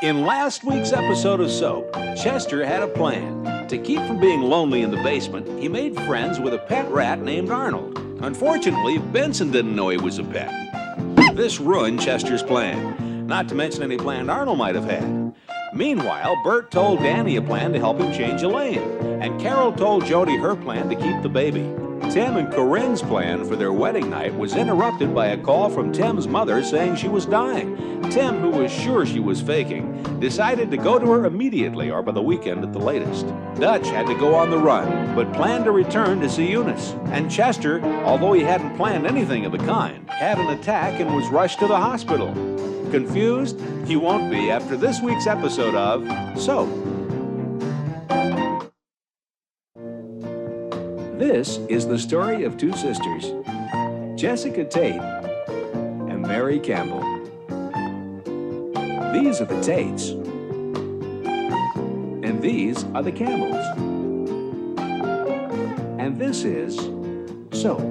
In last week's episode of Soap, Chester had a plan. To keep from being lonely in the basement, he made friends with a pet rat named Arnold. Unfortunately, Benson didn't know he was a pet. This ruined Chester's plan, not to mention any plan Arnold might have had. Meanwhile, Bert told Danny a plan to help him change a lane, and Carol told Jody her plan to keep the baby. Tim and Corinne's plan for their wedding night was interrupted by a call from Tim's mother saying she was dying. Tim, who was sure she was faking, decided to go to her immediately or by the weekend at the latest. Dutch had to go on the run, but planned to return to see Eunice. And Chester, although he hadn't planned anything of the kind, had an attack and was rushed to the hospital. Confused? You won't be after this week's episode of Soap. This is the story of two sisters, Jessica Tate and Mary Campbell. These are the Tates, and these are the Campbells. And this is Soap.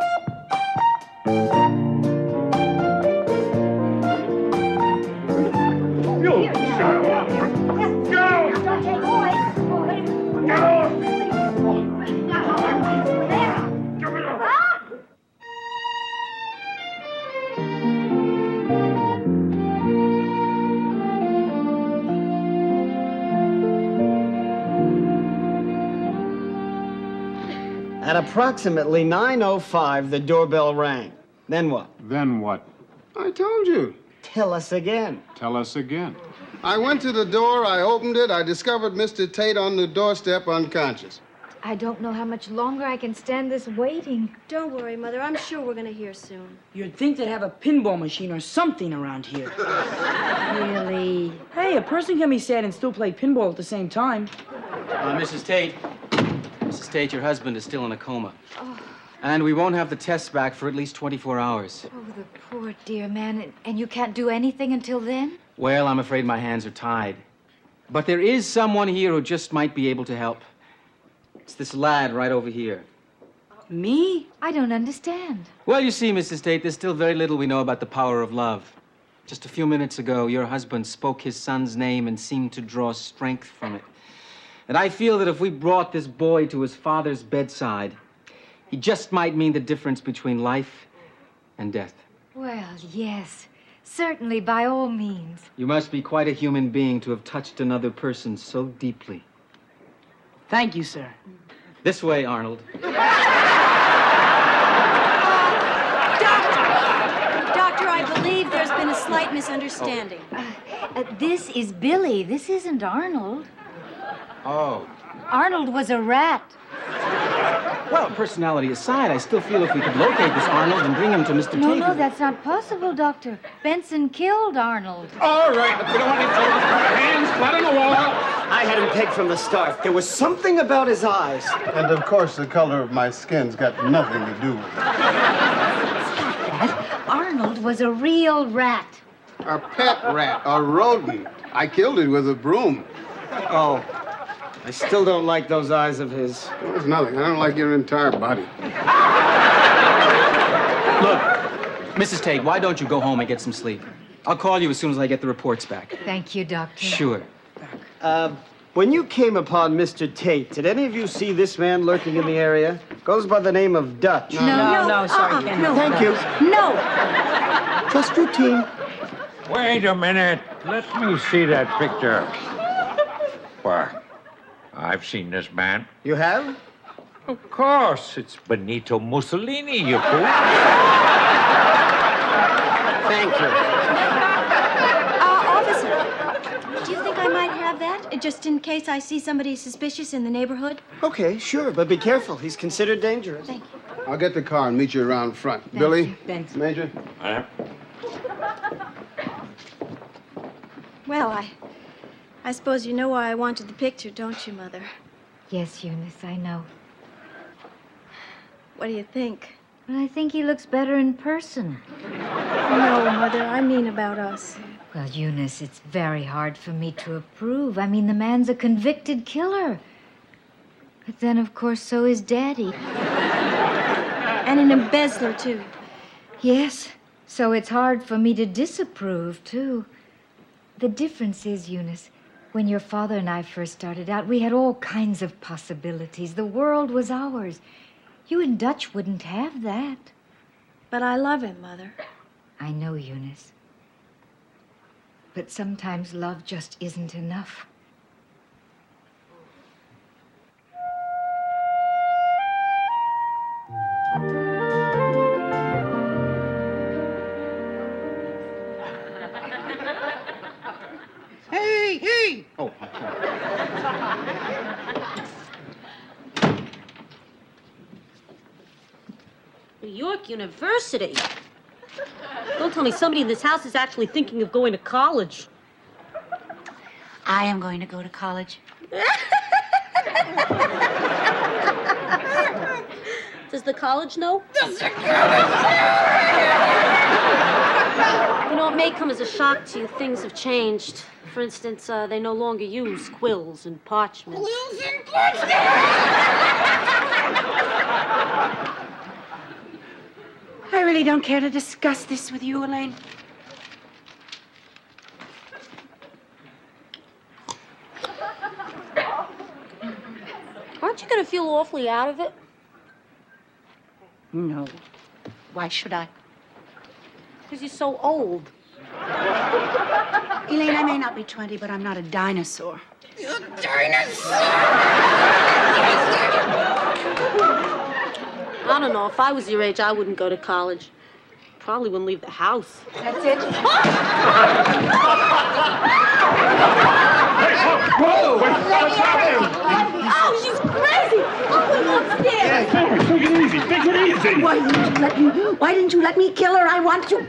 At approximately 9:05, the doorbell rang. Then what? Then what? I told you. Tell us again. Tell us again. I went to the door, I opened it, I discovered Mr. Tate on the doorstep unconscious. I don't know how much longer I can stand this waiting. Don't worry, Mother. I'm sure we're going to hear soon. You'd think they'd have a pinball machine or something around here. Really? Hey, a person can be sad and still play pinball at the same time. Mrs. Tate. Mrs. Tate, your husband is still in a coma. Oh. And we won't have the tests back for at least 24 hours. Oh, the poor dear man. And you can't do anything until then? Well, I'm afraid my hands are tied. But there is someone here who just might be able to help. It's this lad right over here. Me? I don't understand. Well, you see, Mrs. Tate, there's still very little we know about the power of love. Just a few minutes ago, your husband spoke his son's name and seemed to draw strength from it. And I feel that if we brought this boy to his father's bedside, he just might mean the difference between life and death. Well, yes. Certainly, by all means. You must be quite a human being to have touched another person so deeply. Thank you, sir. This way, Arnold. Doctor, I believe there's been a slight misunderstanding. This is Billy. This isn't Arnold. Oh. Arnold was a rat. Well, personality aside, I still feel if we could locate this Arnold and bring him to Mr. Tate. No, that's not possible, Doctor. Benson killed Arnold. All right, we don't want any trouble. Hands flat on the wall. I had him pegged from the start. There was something about his eyes. And of course, the color of my skin's got nothing to do with it. Arnold was a real rat. A pet rat, a rodent. I killed it with a broom. Oh, I still don't like those eyes of his. There's nothing. I don't like your entire body. Look, Mrs. Tate, why don't you go home and get some sleep? I'll call you as soon as I get the reports back. Thank you, Doctor. Sure. When you came upon Mr. Tate, did any of you see this man lurking in the area? Goes by the name of Dutch. No, sorry. Can't no. help Thank you. No. Trust your team. Wait a minute. Let me see that picture. Why, I've seen this man. You have? Of course, it's Benito Mussolini, you fool. Thank you. Officer, do you think I might have that, just in case I see somebody suspicious in the neighborhood? Okay, sure, but be careful. He's considered dangerous. Thank you. I'll get the car and meet you around front. Billy? you. Benson. Major? Well, I suppose you know why I wanted the picture, don't you, Mother? Yes, Eunice, I know. What do you think? But I think he looks better in person. No, Mother, I mean about us. Well, Eunice, it's very hard for me to approve. I mean, the man's a convicted killer. But then, of course, so is Daddy. And an embezzler, too. Yes, so it's hard for me to disapprove, too. The difference is, Eunice, when your father and I first started out, we had all kinds of possibilities. The world was ours. You and Dutch wouldn't have that. But I love him, Mother. I know, Eunice. But sometimes love just isn't enough. Hey! Oh. New York University. Don't tell me somebody in this house is actually thinking of going to college. I am going to go to college. Does the college know? Does the college You know, it may come as a shock to you. Things have changed. For instance, they no longer use quills and parchment. Quills and parchment! I really don't care to discuss this with you, Elaine. Aren't you going to feel awfully out of it? No. Why should I? Because you're so old. Elaine, I may not be 20, but I'm not a dinosaur. You dinosaur! I don't know. If I was your age, I wouldn't go to college. Probably wouldn't leave the house. That's it. Whoa! What's happening? Oh, she's crazy! I'll put her upstairs. Take it easy. Take it easy. Why didn't you let me kill her? I want to.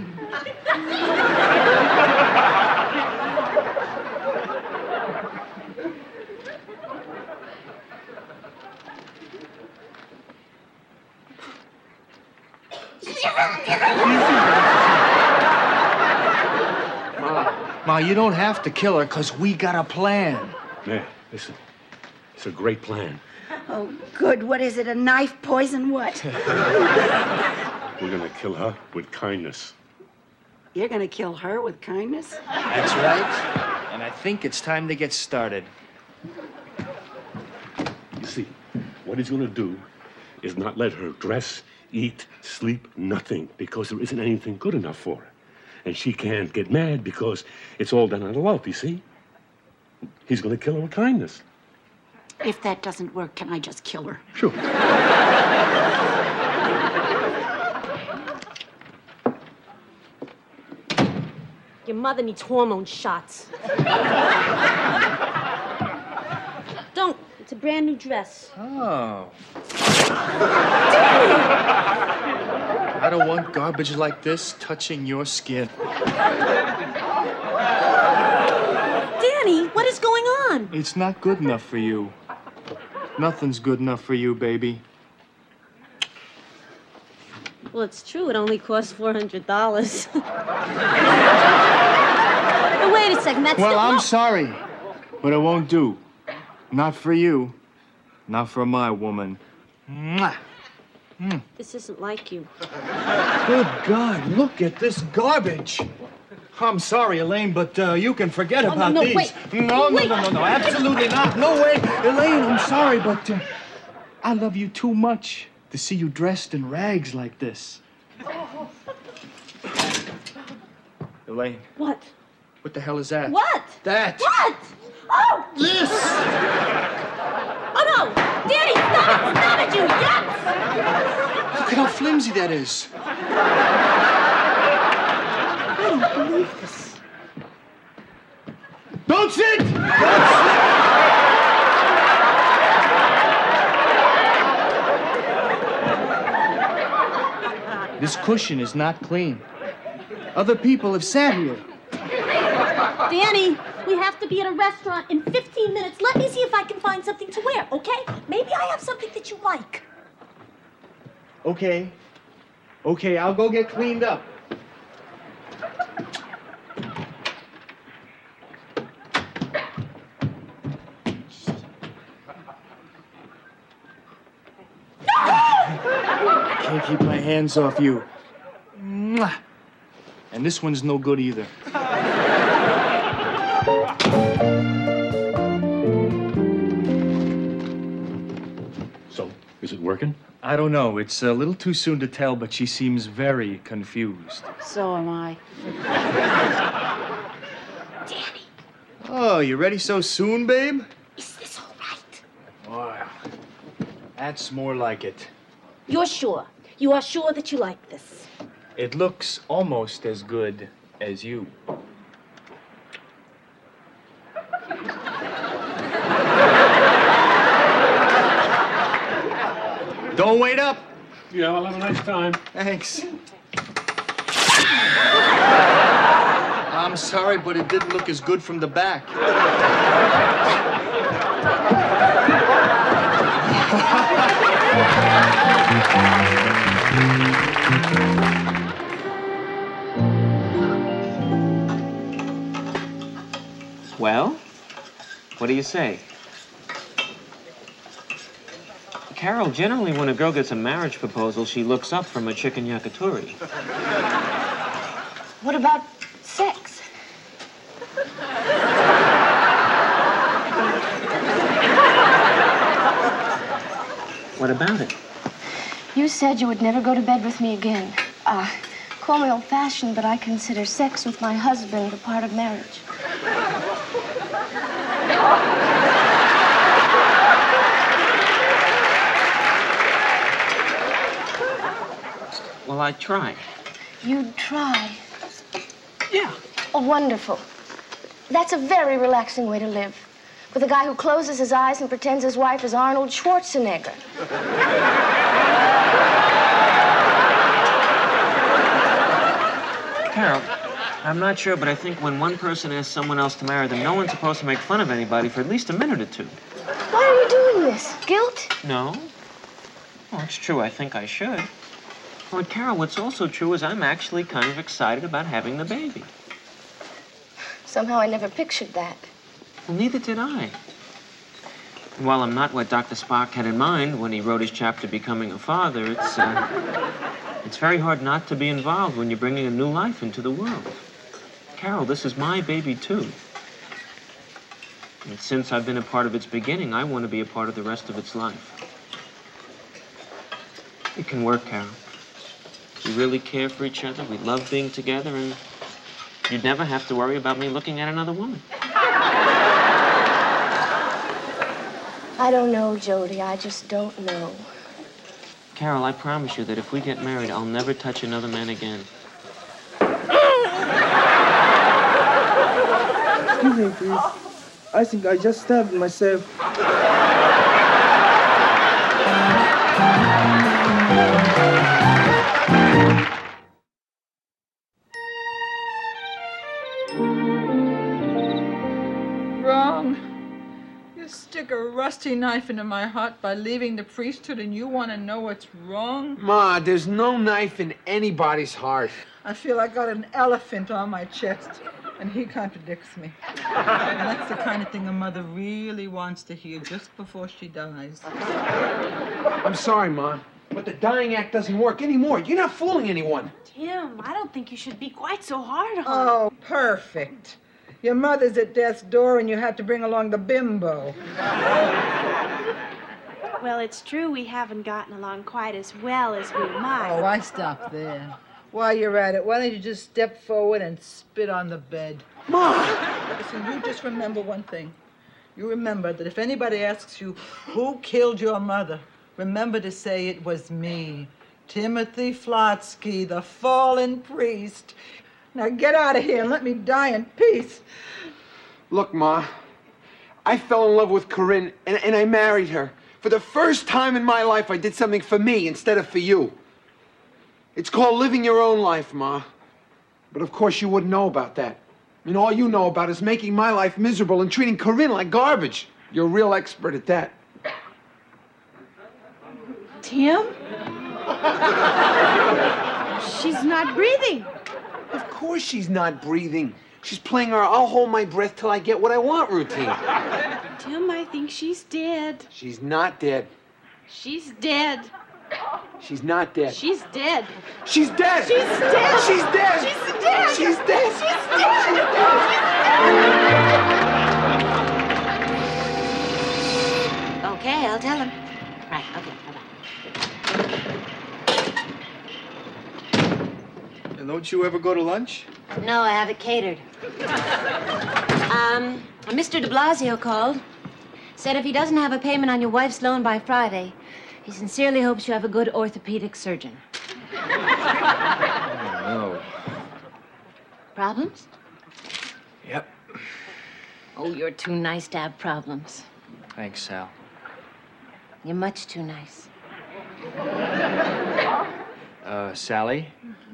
Ma, you don't have to kill her, because we got a plan. Yeah, listen. It's a great plan. Oh, good. What is it? A knife, poison, what? We're gonna kill her with kindness. You're gonna kill her with kindness? That's right. And I think it's time to get started. You see, what he's gonna do is not let her dress, eat, sleep, nothing, because there isn't anything good enough for her. And she can't get mad because it's all done out of love, you see? He's gonna kill her with kindness. If that doesn't work, can I just kill her? Sure. Your mother needs hormone shots. Don't. It's a brand new dress. Oh. I don't want garbage like this touching your skin. Danny, what is going on? It's not good enough for you. Nothing's good enough for you, baby. Well, it's true. It only costs $400. But wait a second. That's Well, I'm sorry, but it won't do. Not for you. Not for my woman. Mwah. This isn't like you. Good God, look at this garbage. I'm sorry, Elaine, but you can forget about no, these. wait. No, Wait. no, absolutely not. No way. Elaine, I'm sorry, but I love you too much to see you dressed in rags like this. Elaine. What? What the hell is that? What? That. What? Oh! This! Oh, no! Danny, stop it! Stop it, you yuck! Look at how flimsy that is. I don't believe this. Don't sit! This cushion is not clean. Other people have sat here. Danny, we have to be at a restaurant in 15 minutes. Let me see if I can find something to wear, okay? Maybe I have something that you like. Okay. Okay, I'll go get cleaned up. I can't keep my hands off you. Mwah. And this one's no good either. So, is it working? I don't know. It's a little too soon to tell, but she seems very confused. So am I. Danny, Oh, you ready so soon, babe? is this all right? Wow. That's more like it. You're sure? You are sure that you like this? It looks almost as good as you. Don't wait up. Yeah, I'll have a nice time. Thanks. I'm sorry, but it didn't look as good from the back. Well, what do you say? Carol, generally when a girl gets a marriage proposal, she looks up from a chicken yakitori. What about sex? What about it? You said you would never go to bed with me again. Call me old-fashioned, but I consider sex with my husband a part of marriage. Well, I'd try. You'd try. Yeah. Oh, wonderful. That's a very relaxing way to live. With a guy who closes his eyes and pretends his wife is Arnold Schwarzenegger. Carol, I'm not sure, but I think when one person asks someone else to marry them, no one's supposed to make fun of anybody for at least a minute or two. Why are you doing this? Guilt? No? Well, it's true. I think I should. But, Carol, what's also true is I'm actually kind of excited about having the baby. Somehow I never pictured that. Well, neither did I. And while I'm not what Dr. Spock had in mind when he wrote his chapter Becoming a Father, it's very hard not to be involved when you're bringing a new life into the world. Carol, this is my baby, too. And since I've been a part of its beginning, I want to be a part of the rest of its life. It can work, Carol. We really care for each other. We love being together, and you'd never have to worry about me looking at another woman. I don't know, Jody. I just don't know. Carol, I promise you that if we get married, I'll never touch another man again. Excuse me, please. I think I just stabbed myself. Wrong. You stick a rusty knife into my heart by leaving the priesthood, and you want to know what's wrong? Ma, there's no knife in anybody's heart. I feel I got an elephant on my chest, and he contradicts me. And that's the kind of thing a mother really wants to hear just before she dies. I'm sorry, Ma, but the dying act doesn't work anymore. You're not fooling anyone. Tim, I don't think you should be quite so hard on her. Oh, perfect. Your mother's at death's door, and you had to bring along the bimbo. Well, it's true we haven't gotten along quite as well as we might. Oh, why stop there? While you're at it, why don't you just step forward and spit on the bed? Mom! Listen, you just remember one thing. You remember that if anybody asks you who killed your mother, remember to say it was me, Timothy Flotsky, the fallen priest. Now get out of here and let me die in peace. Look, Ma, I fell in love with Corinne, and I married her. For the first time in my life, I did something for me instead of for you. It's called living your own life, Ma. But of course you wouldn't know about that. I mean, all you know about is making my life miserable and treating Corinne like garbage. You're a real expert at that. Tim? She's not breathing. Of course she's not breathing. She's playing our I'll hold my breath till I get what I want routine. Tim, I think she's dead. She's not dead. She's dead. She's not dead. She's dead. She's dead. She's dead. She's dead. She's dead. She's dead. She's dead. She's dead. Don't you ever go to lunch? No, I have it catered. Mr. de Blasio called. Said if he doesn't have a payment on your wife's loan by Friday, he sincerely hopes you have a good orthopedic surgeon. No. Problems? Yep. Oh, you're too nice to have problems. Thanks, Sal. You're much too nice. Sally?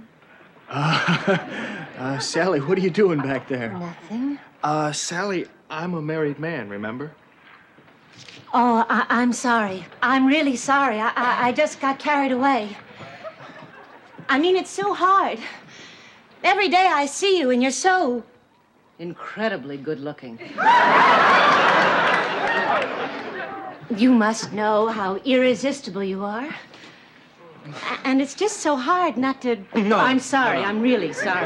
Sally, what are you doing back there? Nothing. Sally, I'm a married man, remember? Oh, I'm sorry. I'm really sorry. I just got carried away. I mean, it's so hard. Every day I see you and you're so incredibly good looking. You must know how irresistible you are. And it's just so hard not to... No. I'm sorry. No. I'm really sorry.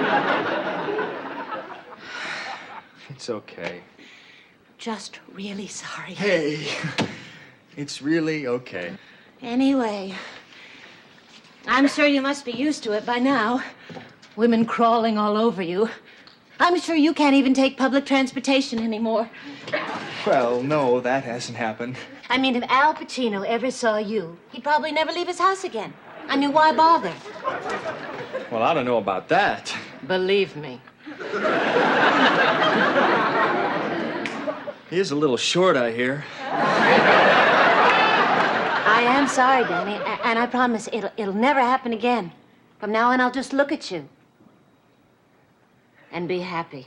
It's okay. Just really sorry. Hey, it's really okay. Anyway, I'm sure you must be used to it by now. Women crawling all over you. I'm sure you can't even take public transportation anymore. Well, no, that hasn't happened. I mean, if Al Pacino ever saw you, he'd probably never leave his house again. I mean, why bother? Well, I don't know about that. Believe me. He is a little short, I hear. I am sorry, Danny, and I promise it'll never happen again. From now on, I'll just look at you. And be happy.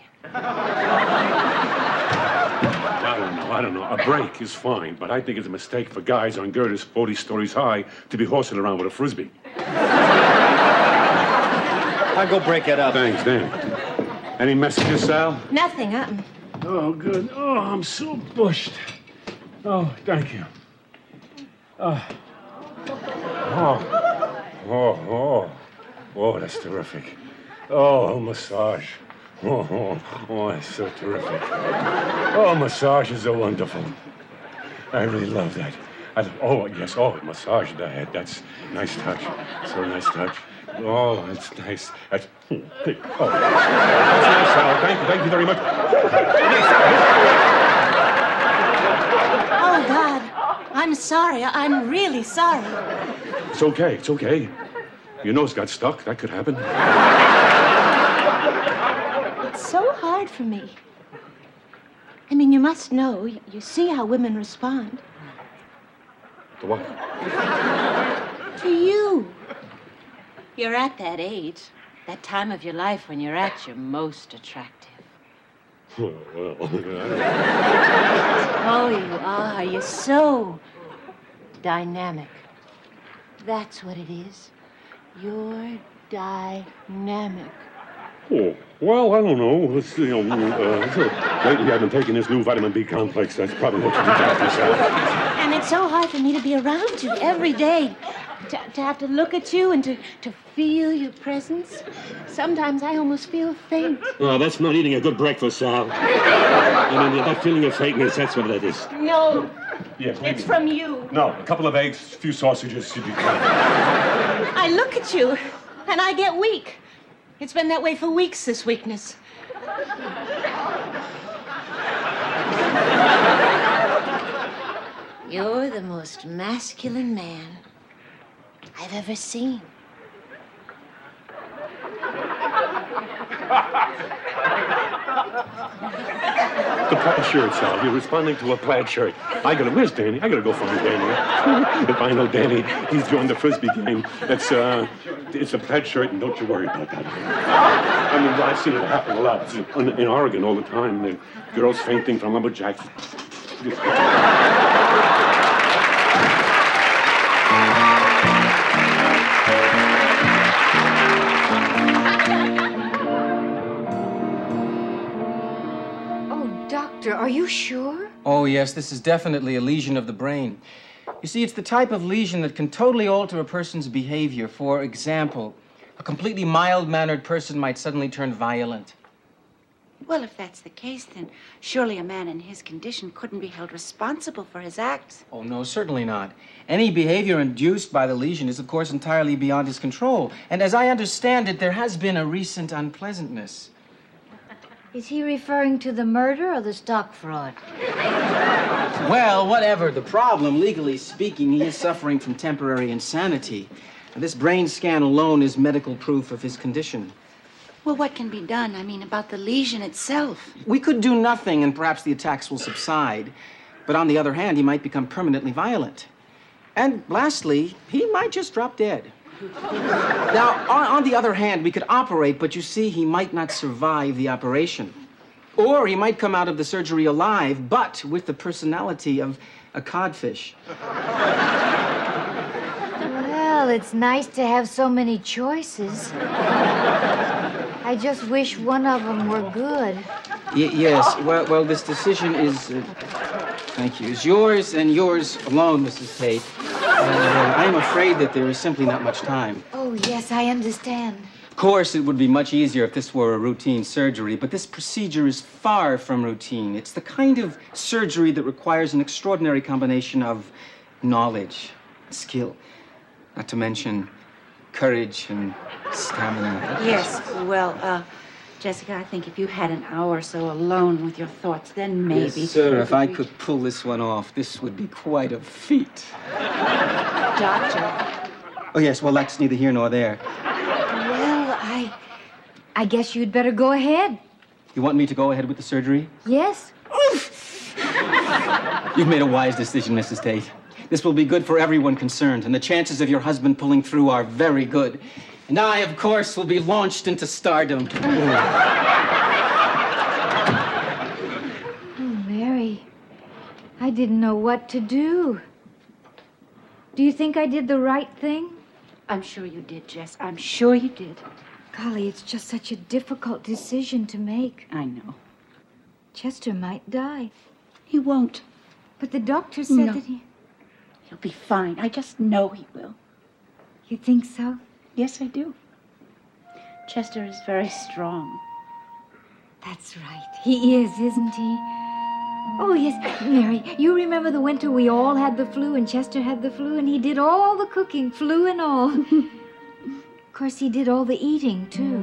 I don't know. A break is fine, but I think it's a mistake for guys on girders 40 stories high to be horsing around with a Frisbee. I'll go break it up. Thanks, Dan. Any messages, Sal? Nothing, Oh, good. Oh, I'm so bushed. Oh, thank you. Oh, that's terrific. Oh, a massage. Oh, that's so terrific. Oh, massages are wonderful. I really love that. Yes, massage the head. That's nice touch. So nice touch. Oh, that's nice. That's nice, Sal. Thank you very much. Oh, God. I'm sorry. I'm really sorry. It's okay. Your nose got stuck. That could happen. It's so hard for me. I mean, you must know. You see how women respond. To what? To you. You're at that age, that time of your life when you're at your most attractive. Oh, well. Oh, you are. You're so dynamic. That's what it is. You're dynamic. Oh, well, I don't know. Lately I've been taking this new vitamin B complex. That's probably what you got yourself. And it's so hard for me to be around you every day. To have to look at you and to feel your presence. Sometimes I almost feel faint. Oh, that's not eating a good breakfast, Sal. I mean, that feeling of faintness, that's what that is. No. Yeah, it's from you. No, a couple of eggs, a few sausages should be fine. I look at you, and I get weak. It's been that way for weeks, this weakness. You're the most masculine man I've ever seen. The plaid shirt, Sal. You're responding to a plaid shirt. Where's Danny? I gotta go find Danny. If I know Danny, he's joined the Frisbee game. It's a plaid shirt, and don't you worry about that. I mean, I've seen it happen a lot. It's in Oregon all the time. The girls fainting from lumberjacks. Are you sure? Oh, yes, this is definitely a lesion of the brain. You see, it's the type of lesion that can totally alter a person's behavior. For example, a completely mild-mannered person might suddenly turn violent. Well, if that's the case, then surely a man in his condition couldn't be held responsible for his acts. Oh, no, certainly not. Any behavior induced by the lesion is, of course, entirely beyond his control. And as I understand it, there has been a recent unpleasantness. Is he referring to the murder or the stock fraud? Well, whatever the problem, legally speaking, he is suffering from temporary insanity. And this brain scan alone is medical proof of his condition. Well, what can be done? I mean, about the lesion itself. We could do nothing, and perhaps the attacks will subside. But on the other hand, he might become permanently violent. And lastly, he might just drop dead. Now, on the other hand, we could operate, but you see, he might not survive the operation. Or he might come out of the surgery alive, but with the personality of a codfish. Well, it's nice to have so many choices. I just wish one of them were good. Yes, well, this decision is, thank you, is yours and yours alone, Mrs. Tate. I am afraid that there is simply not much time. Oh, yes, I understand. Of course, it would be much easier if this were a routine surgery, but this procedure is far from routine. It's the kind of surgery that requires an extraordinary combination of knowledge, skill, not to mention courage and stamina. Yes, well, Jessica, I think if you had an hour or so alone with your thoughts, then maybe... Yes, sir, if I could pull this one off, this would be quite a feat. Doctor. Oh, yes, well, that's neither here nor there. Well, I guess you'd better go ahead. You want me to go ahead with the surgery? Yes. You've made a wise decision, Mrs. Tate. This will be good for everyone concerned, and the chances of your husband pulling through are very good. And I, of course, will be launched into stardom. Oh, Mary, I didn't know what to do. Do you think I did the right thing? I'm sure you did, Jess. I'm sure you did. Golly, it's just such a difficult decision to make. I know. Chester might die. He won't. But the doctor said that he... He'll be fine. I just know he will. You think so? Yes, I do. Chester is very strong. That's right. He is, isn't he? Oh, yes, Mary, you remember the winter we all had the flu and Chester had the flu and he did all the cooking, flu and all. Of course, he did all the eating, too.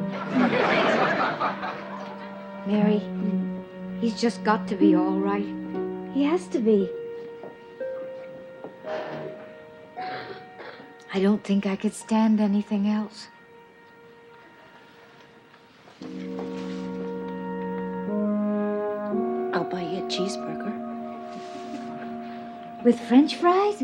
Mary, he's just got to be all right. He has to be. I don't think I could stand anything else. I'll buy you a cheeseburger. With French fries?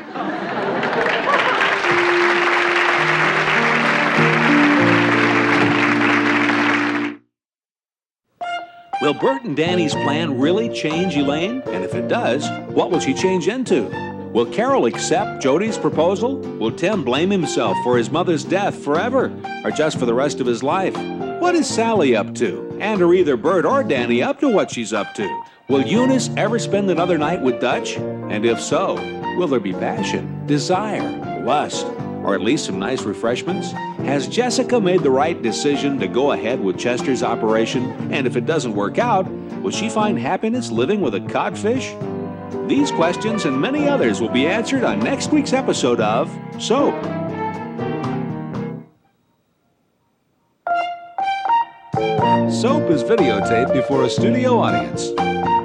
Will Bert and Danny's plan really change Elaine? And if it does, what will she change into? Will Carol accept Jody's proposal? Will Tim blame himself for his mother's death forever, or just for the rest of his life? What is Sally up to? And are either Bert or Danny up to what she's up to? Will Eunice ever spend another night with Dutch? And if so, will there be passion, desire, lust, or at least some nice refreshments? Has Jessica made the right decision to go ahead with Chester's operation? And if it doesn't work out, will she find happiness living with a codfish? These questions and many others will be answered on next week's episode of Soap. Soap is videotaped before a studio audience.